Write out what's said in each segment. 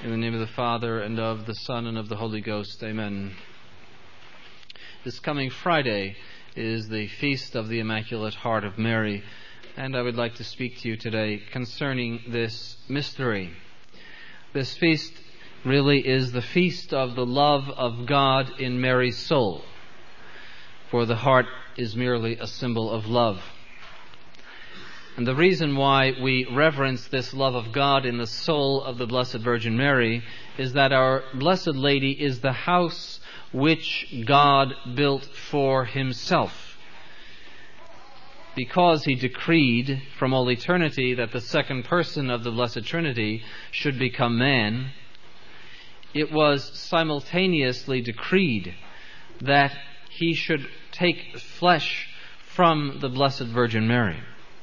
In the name of the Father, and of the Son, and of the Holy Ghost. Amen. This coming Friday is the feast of the Immaculate Heart of Mary, and I would like to speak to you today concerning this mystery. This feast really is the feast of the love of God in Mary's soul, for the heart is merely a symbol of love. And the reason why we reverence this love of God in the soul of the Blessed Virgin Mary is that our Blessed Lady is the house which God built for Himself. Because He decreed from all eternity that the second person of the Blessed Trinity should become man, it was simultaneously decreed that He should take flesh from the Blessed Virgin Mary.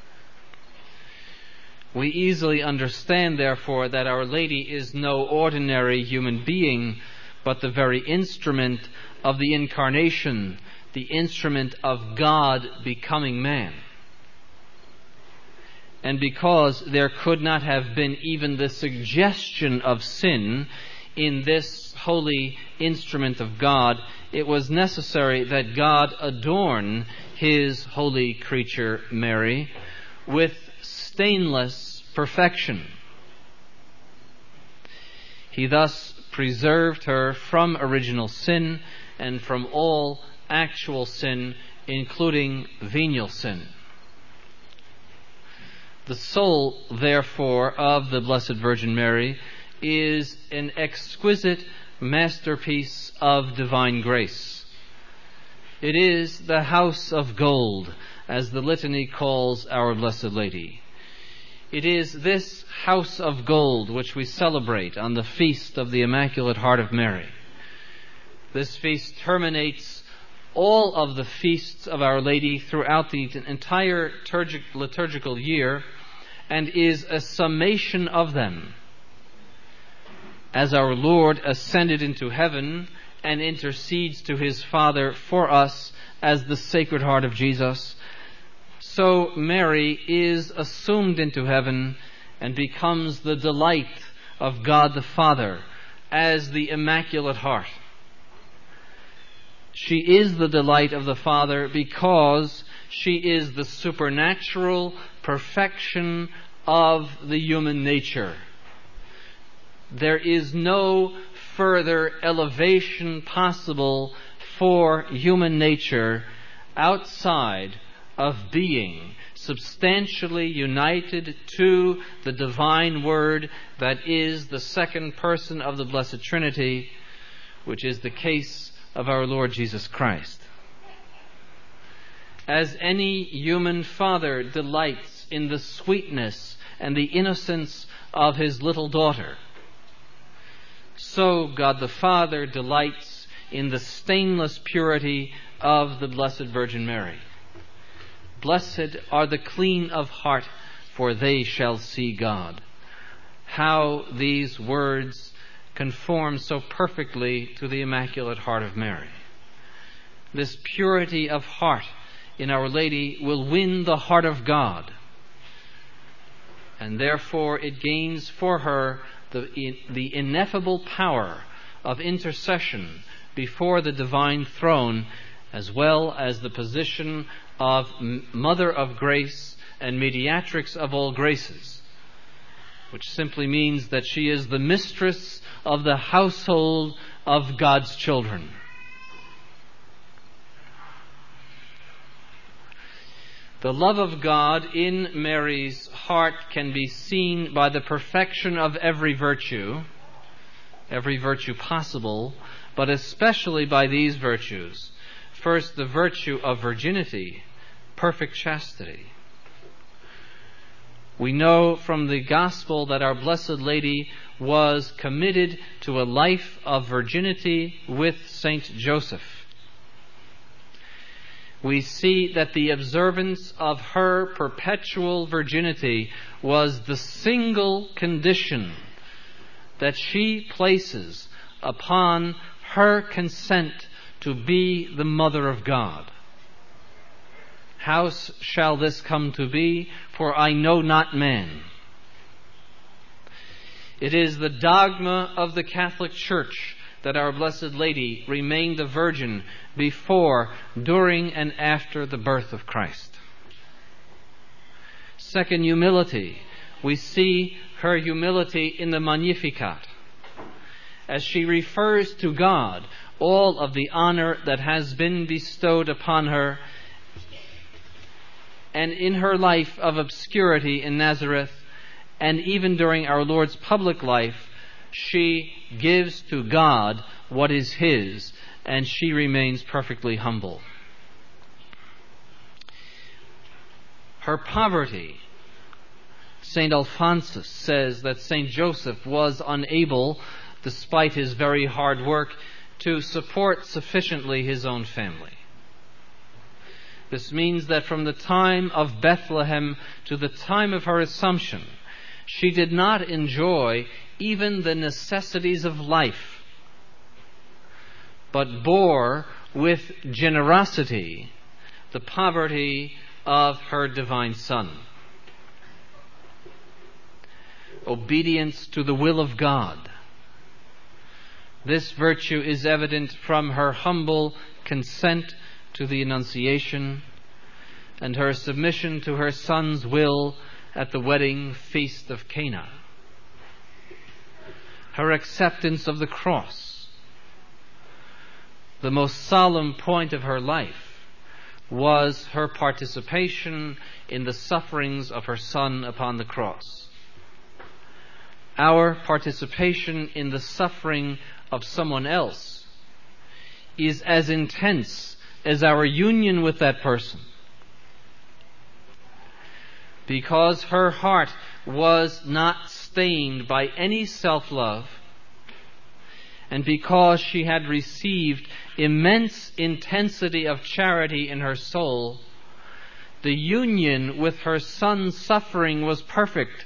We easily understand, therefore, that Our Lady is no ordinary human being, but the very instrument of the Incarnation, the instrument of God becoming man. And because there could not have been even the suggestion of sin in this holy instrument of God, it was necessary that God adorn His holy creature Mary with stainless perfection. He thus preserved her from original sin and from all actual sin, including venial sin. The soul, therefore, of the Blessed Virgin Mary is an exquisite masterpiece of divine grace. It is the house of gold, as the litany calls our Blessed Lady. It is this house of gold which we celebrate on the feast of the Immaculate Heart of Mary. This feast terminates all of the feasts of Our Lady throughout the entire liturgical year and is a summation of them. As our Lord ascended into heaven and intercedes to His Father for us as the Sacred Heart of Jesus, so Mary is assumed into heaven and becomes the delight of God the Father as the Immaculate Heart. She is the delight of the Father because she is the supernatural perfection of the human nature. There is no further elevation possible for human nature outside of being substantially united to the divine Word that is the second person of the Blessed Trinity, which is the case of our Lord Jesus Christ. As any human father delights in the sweetness and the innocence of his little daughter, so God the Father delights in the stainless purity of the Blessed Virgin Mary. Blessed are the clean of heart, for they shall see God. How these words conform so perfectly to the Immaculate Heart of Mary. This purity of heart in Our Lady will win the heart of God, and therefore it gains for her the ineffable power of intercession before the divine throne, as well as the position of Mother of Grace and Mediatrix of all graces, which simply means that she is the mistress of the household of God's children. The love of God in Mary's heart can be seen by the perfection of every virtue possible, but especially by these virtues. First, the virtue of virginity, perfect chastity. We know from the Gospel that our Blessed Lady was committed to a life of virginity with Saint Joseph. We see that the observance of her perpetual virginity was the single condition that she places upon her consent to be the Mother of God. How shall this come to be? For I know not man. It is the dogma of the Catholic Church that our Blessed Lady remained a virgin before, during, and after the birth of Christ. Second, humility. We see her humility in the Magnificat, as she refers to God all of the honor that has been bestowed upon her, and in her life of obscurity in Nazareth, and even during our Lord's public life, she gives to God what is His, and she remains perfectly humble. Her poverty. St. Alphonsus says that St. Joseph was unable, despite his very hard work, to support sufficiently his own family. This means that from the time of Bethlehem to the time of her Assumption, she did not enjoy even the necessities of life, but bore with generosity the poverty of her divine Son. Obedience to the will of God. This virtue is evident from her humble consent to the Annunciation and her submission to her Son's will at the wedding feast of Cana. Her acceptance of the cross. The most solemn point of her life was her participation in the sufferings of her Son upon the cross. Our participation in the suffering of someone else is as intense as our union with that person, because her heart was not stained by any self-love, and because she had received immense intensity of charity in her soul, the union with her Son's suffering was perfect.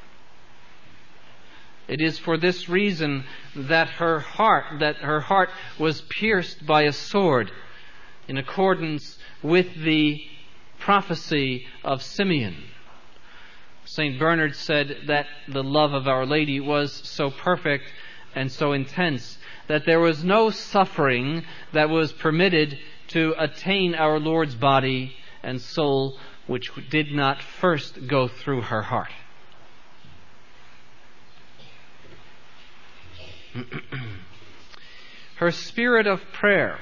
It is for this reason that her heart was pierced by a sword, in accordance with the prophecy of Simeon. St. Bernard said that the love of Our Lady was so perfect and so intense that there was no suffering that was permitted to attain our Lord's body and soul which did not first go through her heart. Her spirit of prayer.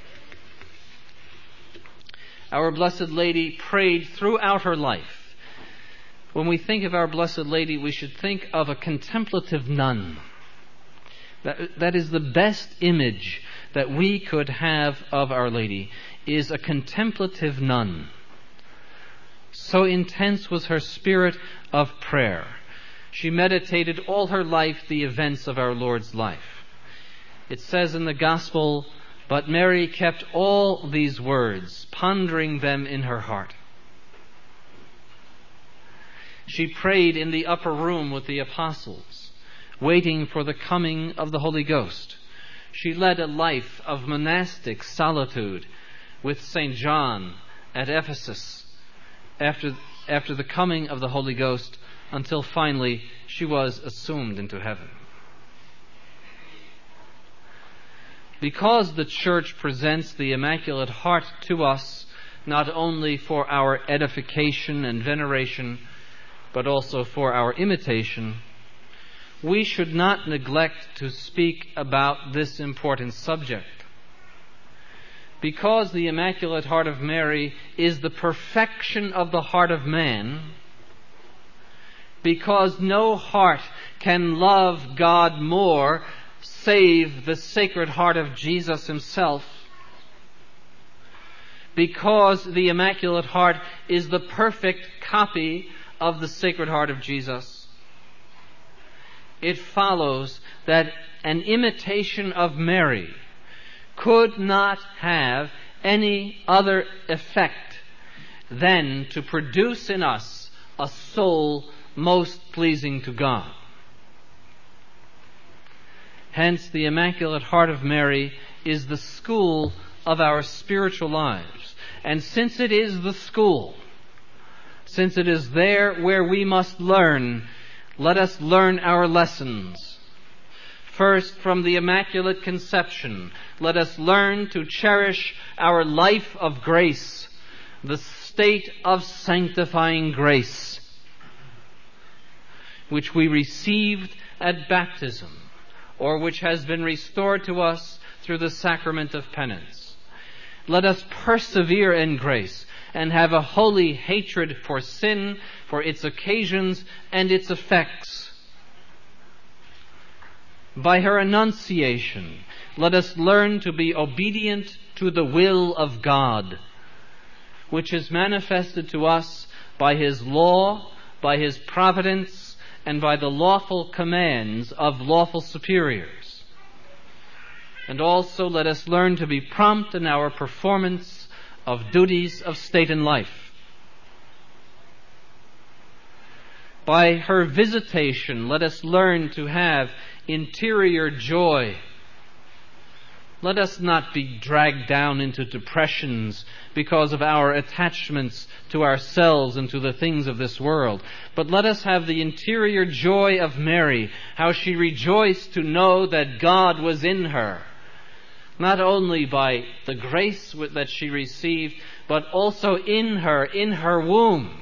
Our Blessed Lady prayed throughout her life. When we think of our Blessed Lady, we should think of a contemplative nun. That is the best image that we could have of Our Lady, is a contemplative nun. So intense was her spirit of prayer. She meditated all her life the events of our Lord's life. It says in the Gospel, "But Mary kept all these words, pondering them in her heart." She prayed in the upper room with the apostles, waiting for the coming of the Holy Ghost. She led a life of monastic solitude with St. John at Ephesus after the coming of the Holy Ghost, until finally she was assumed into heaven. Because the Church presents the Immaculate Heart to us not only for our edification and veneration, but also for our imitation, we should not neglect to speak about this important subject. Because the Immaculate Heart of Mary is the perfection of the heart of man, because no heart can love God more save the Sacred Heart of Jesus Himself, because the Immaculate Heart is the perfect copy of the Sacred Heart of Jesus, it follows that an imitation of Mary could not have any other effect than to produce in us a soul most pleasing to God. Hence, the Immaculate Heart of Mary is the school of our spiritual lives. And since it is the school, since it is there where we must learn, let us learn our lessons. First, from the Immaculate Conception, let us learn to cherish our life of grace, the state of sanctifying grace, which we received at baptism, or which has been restored to us through the sacrament of penance. Let us persevere in grace and have a holy hatred for sin, for its occasions and its effects. By her Annunciation, let us learn to be obedient to the will of God, which is manifested to us by His law, by His providence, and by the lawful commands of lawful superiors. And also let us learn to be prompt in our performance of duties of state and life. By her visitation, let us learn to have interior joy. Let us not be dragged down into depressions because of our attachments to ourselves and to the things of this world. But let us have the interior joy of Mary, how she rejoiced to know that God was in her, not only by the grace that she received, but also in her womb.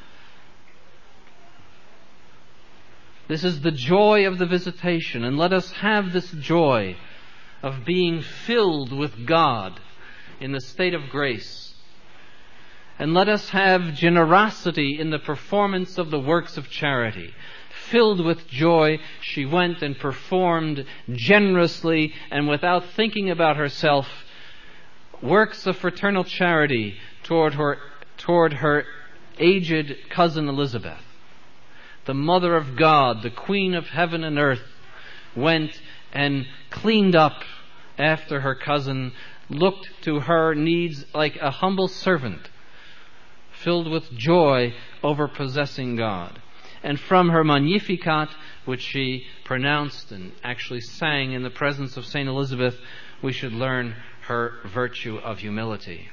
This is the joy of the visitation, and let us have this joy of being filled with God in the state of grace. And let us have generosity in the performance of the works of charity. Filled with joy, she went and performed generously and without thinking about herself works of fraternal charity toward her aged cousin Elizabeth. The Mother of God, the Queen of heaven and earth, went and cleaned up after her cousin, looked to her needs like a humble servant, filled with joy over possessing God. And from her Magnificat, which she pronounced and actually sang in the presence of St. Elizabeth, we should learn her virtue of humility.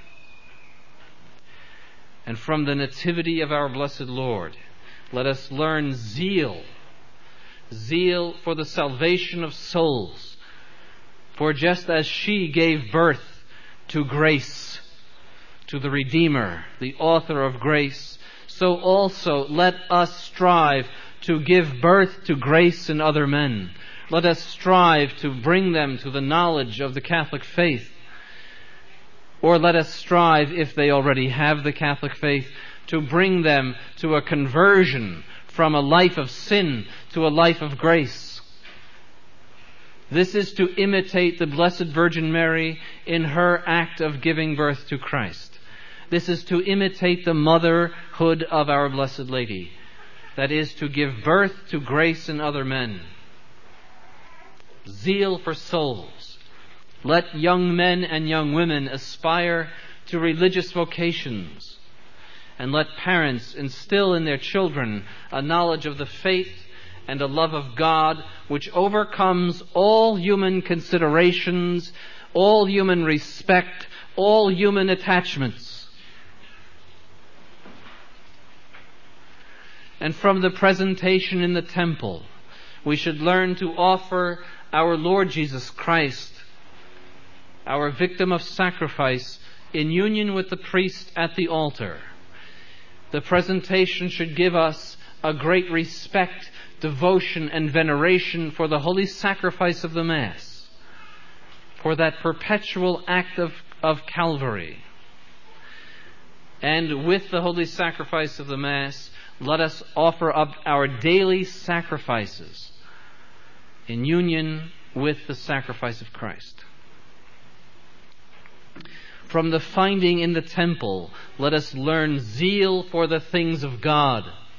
And from the Nativity of our blessed Lord, let us learn zeal for the salvation of souls. For just as she gave birth to grace, to the Redeemer, the author of grace, so also let us strive to give birth to grace in other men. Let us strive to bring them to the knowledge of the Catholic faith. Or let us strive, if they already have the Catholic faith, to bring them to a conversion from a life of sin to a life of grace. This is to imitate the Blessed Virgin Mary in her act of giving birth to Christ. This is to imitate the motherhood of our Blessed Lady. That is, to give birth to grace in other men. Zeal for souls. Let young men and young women aspire to religious vocations. And let parents instill in their children a knowledge of the faith and a love of God which overcomes all human considerations, all human respect, all human attachments. And from the presentation in the temple, we should learn to offer our Lord Jesus Christ, our victim of sacrifice, in union with the priest at the altar. The presentation should give us a great respect, devotion, and veneration for the holy sacrifice of the Mass, for that perpetual act of Calvary. And with the holy sacrifice of the Mass, let us offer up our daily sacrifices in union with the sacrifice of Christ. From the finding in the temple, let us learn zeal for the things of God.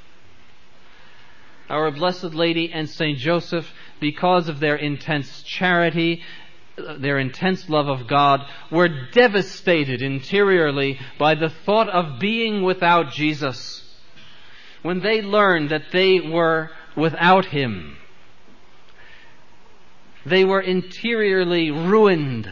Our Blessed Lady and Saint Joseph, because of their intense charity, their intense love of God, were devastated interiorly by the thought of being without Jesus. When they learned that they were without Him, they were interiorly ruined.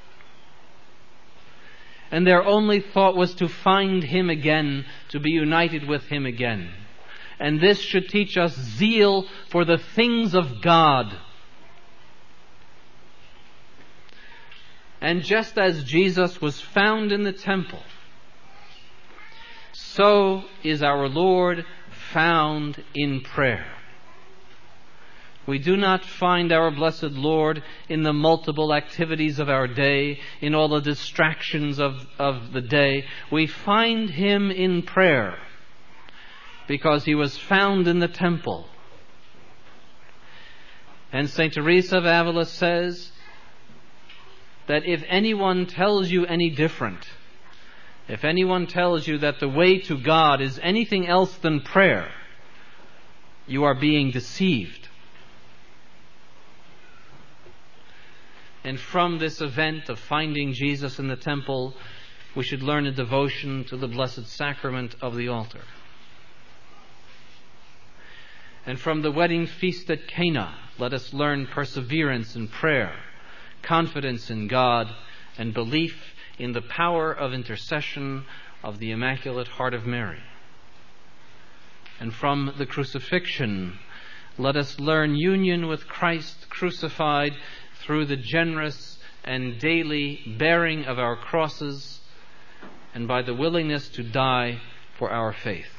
And their only thought was to find Him again, to be united with Him again. And this should teach us zeal for the things of God. And just as Jesus was found in the temple, so is our Lord found in prayer. We do not find our blessed Lord in the multiple activities of our day, in all the distractions of the day. We find Him in prayer because He was found in the temple. And St. Teresa of Avila says that if anyone tells you any different, if anyone tells you that the way to God is anything else than prayer, you are being deceived. And from this event of finding Jesus in the temple, we should learn a devotion to the Blessed Sacrament of the altar. And from the wedding feast at Cana, let us learn perseverance in prayer, confidence in God, and belief in the power of intercession of the Immaculate Heart of Mary. And from the crucifixion, let us learn union with Christ crucified through the generous and daily bearing of our crosses and by the willingness to die for our faith.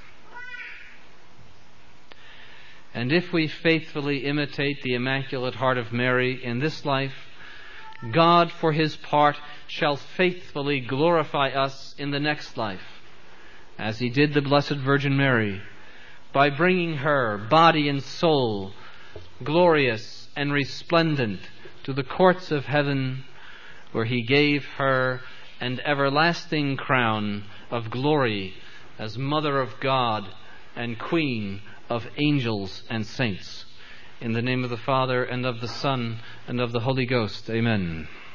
And if we faithfully imitate the Immaculate Heart of Mary in this life, God, for His part, shall faithfully glorify us in the next life, as He did the Blessed Virgin Mary, by bringing her, body and soul, glorious and resplendent, to the courts of heaven, where He gave her an everlasting crown of glory as Mother of God and Queen of angels and saints. In the name of the Father, and of the Son, and of the Holy Ghost. Amen.